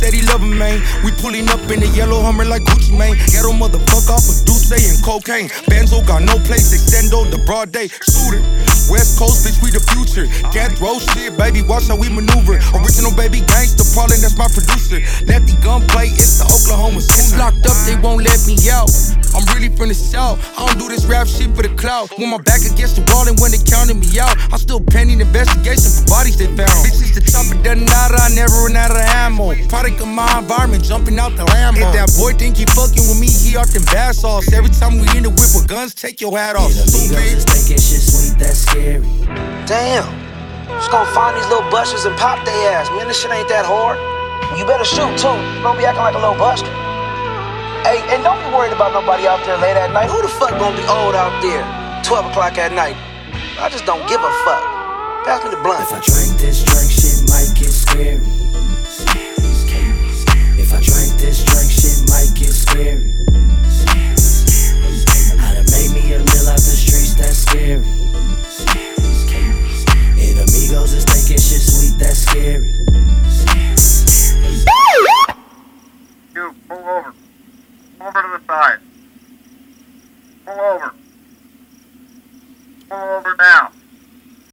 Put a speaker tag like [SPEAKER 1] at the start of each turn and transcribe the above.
[SPEAKER 1] steady loving, man. We pulling up in the yellow Hummer like Gucci, man. Ghetto motherfucker off of Deuce and cocaine. Benzo got no place, extendo the broad day. Shooter, West Coast, bitch, we the future. Can't throw shit, baby, watch how we maneuver. Original baby gangsta, Paulin, that's my producer. Lefty gunplay, it's the Oklahoma City. It's locked up, they won't let me out. I'm really from the south, I don't do this rap shit for the clout. When my back against the wall and when they counted me out, I'm still pending investigation for bodies they found. Bitches the chopper doesn't matter, I never run out of ammo. Product of my environment, jumping out the Lambo. If that boy think he fucking with me, he off them bath sauce. Every time we in the whip with guns, take your hat off.
[SPEAKER 2] Amigos is thinking shit sweet, that's scary.
[SPEAKER 3] Damn, just gonna find these little busters and pop their ass. Man, this shit ain't that hard. You better shoot too, don't be acting like a little buster. Hey, and don't be worried about nobody out there late at night. Who the fuck gonna be old out there 12 o'clock at night? I just don't give a fuck. Pass me the blunt.
[SPEAKER 2] If I drink this drink, shit might get scary. If I drink this drink, shit might get scary. I done made me a meal out the streets, that's scary. And amigos is thinking shit sweet, that's scary.
[SPEAKER 4] You, pull over. Pull over to the side. Pull over. Pull over now.